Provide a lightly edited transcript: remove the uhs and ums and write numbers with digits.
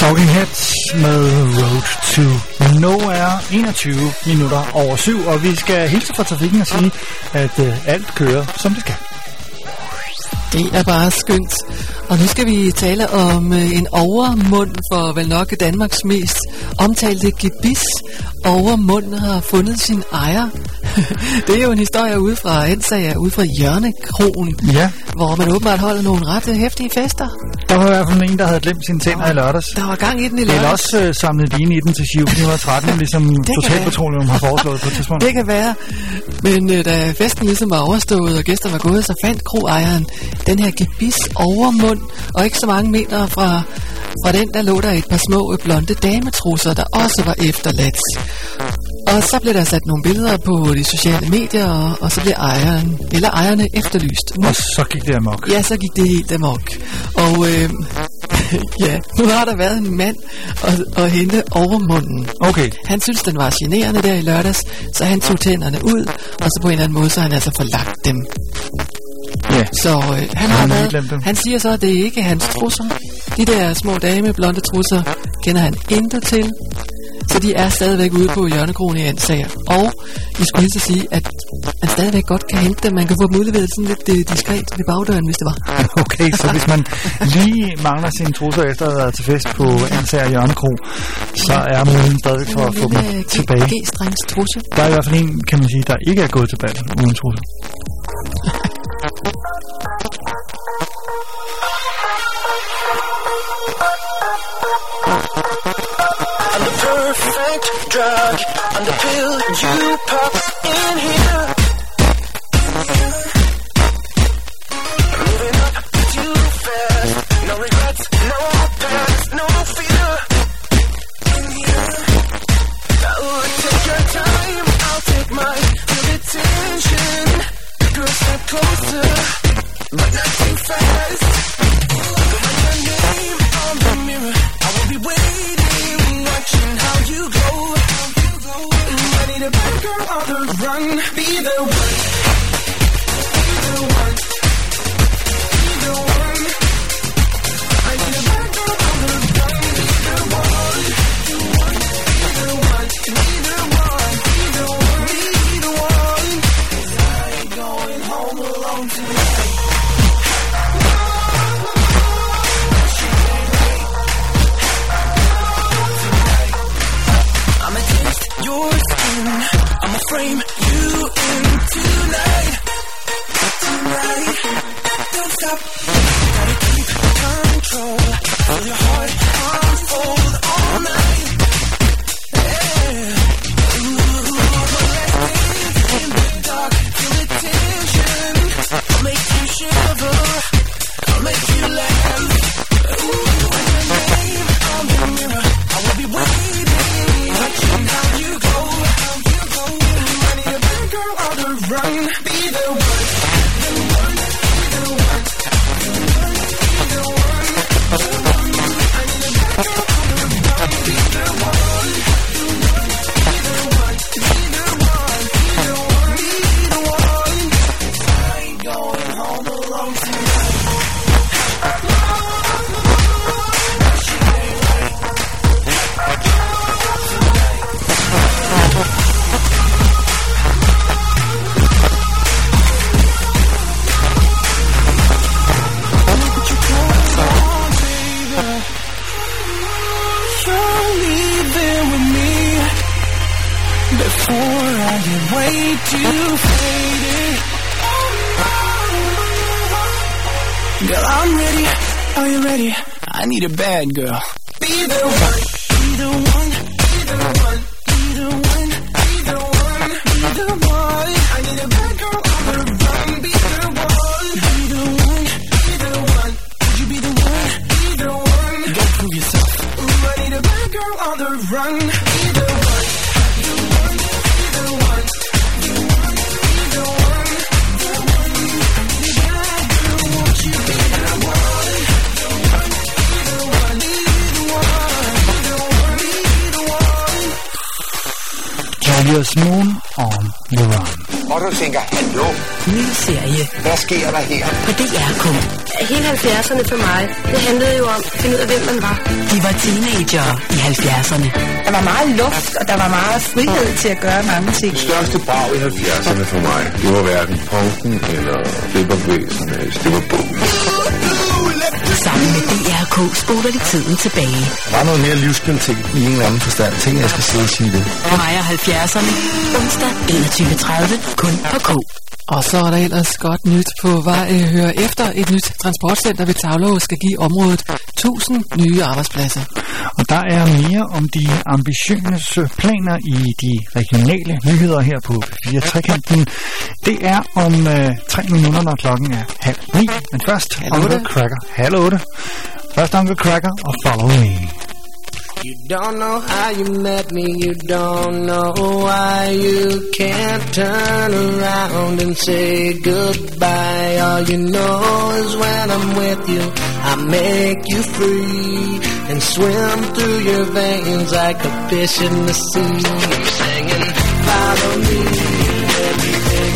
Talking Heads med Road to Nowhere, 21 minutter over 7, og vi skal hilse fra trafikken og sige, at alt kører, som det skal. Det er bare skønt. Og nu skal vi tale om en overmund for vel nok Danmarks mest omtalte gebis. Overmunden har fundet sin ejer. Det er jo en historie ude fra Ansager, ude fra Hjørnekroen, ja, hvor man åbenbart holder nogle ret heftige fester. Der var i hvert fald en, der havde glemt sine tænder i lørdags. Der var gang i den i lørdags. Eller også samlet de i den til 713, ligesom Total Petroleum har foreslået på et tidspunkt. Det kan være. Men da festen ligesom var overstået, og gæster var gået, så fandt kroejeren den her gebis overmund, og ikke så mange meter fra den, der lå der et par små blonde dametrusser, der også var efterladt. Og så blev der sat nogle billeder på de sociale medier, og så blev ejerne efterlyst. Og så gik det amok. Ja, så gik det helt amok. Og ja, nu har der været en mand og hente overmunden. Okay. Han synes, den var generende der i lørdags, så han tog tænderne ud, og så på en eller anden måde, så han altså forlagt dem. Ja. Så han siger så, at det ikke er hans trusser. De der små dame, blonde trusser, kender han intet til. Så de er stadigvæk ude på Hjørnekroen i Ansager. Og vi skulle lige så sige, at man stadigvæk godt kan hente dem. Man kan få dem udleveret sådan lidt diskret ved bagdøren, hvis det var. Okay, så hvis man lige mangler sine trusser efter at have været til fest på Ansager Hjørnekro, så er muligheden stadig for at få dem tilbage. G-strengs trusse. Der er i hvert fald en, kan man sige, der ikke er gået tilbage uden trusser. I'm the perfect drug. I'm the pill you pop in here. Moving up too fast. No regrets, no past, no fear. Oh, take your time, I'll take my full attention. Girl, step closer, but not too fast. Write your name on the mirror. I will be waiting, watching how you go. I need a bad girl on the run. Be the one. Be the one. Be the one. I need a bad girl on the run. Be the one. Be the one. Be the one. Be the one. Be the one. 'Cause I ain't going home alone tonight. Your skin, I'ma frame you in tonight. Tonight, don't stop. Gotta keep control. Feel your heart unfold all night. Yeah. Ooh, let's in the dark. Feel the tension. I'll make you shiver. I'll make you laugh. Ooh, write your name on the mirror. I will be waiting, watching how you go. I need a bad girl on the run. Be the one. Be the one. Be the one. Be the one. I need a bad girl on the run. Be the one. Be the one. Be the one. Be the one. Be the one. I ain't going home alone tonight. Before I get way too faded. Girl, I'm ready. Are you ready? I need a bad girl. Be the one. Be the one. Be the one. Be the one. Be the one. Be the one. I need a bad girl on the run. Be the one. Be the one. Be the one. Could you be the one? Be the one. You gotta prove yourself. Ooh, I need a bad girl on the run. Be the one. Julius Moon on the Run. Og du tænker, hallo? Ny serie. Hvad sker der her? På DR.dk. Hele 70'erne for mig, det handlede jo om at finde ud af, hvem man var. De var teenagere i 70'erne. Der var meget luft, og der var meget frihed til at gøre mange ting. Det største brag i 70'erne for mig, det var hverken punken eller flipperbevægelsen, det var bogen. Sammen med DR.dk spoler de tiden tilbage. Der var noget mere livskvalitet i en eller anden forstand. Tænk, jeg skal sidde og sige det. Maja 70'erne. Onsdag 21.30. Kun på K. Og så er der ellers godt nyt på vej. Hør efter. Et nyt transportcenter ved Taulov skal give området 1000 nye arbejdspladser. Og der er mere om de ambitiøse planer i de regionale nyheder her på 4 Trekanten. Det er om 3 minutter, når klokken er 8:30. Men først Uncle Cracker. 7:30. Først Uncle Cracker og Follow Me. You don't know how you met me, you don't know why you can't turn around and say goodbye. All you know is when I'm with you, I make you free and swim through your veins like a fish in the sea. I'm singing, follow me, everything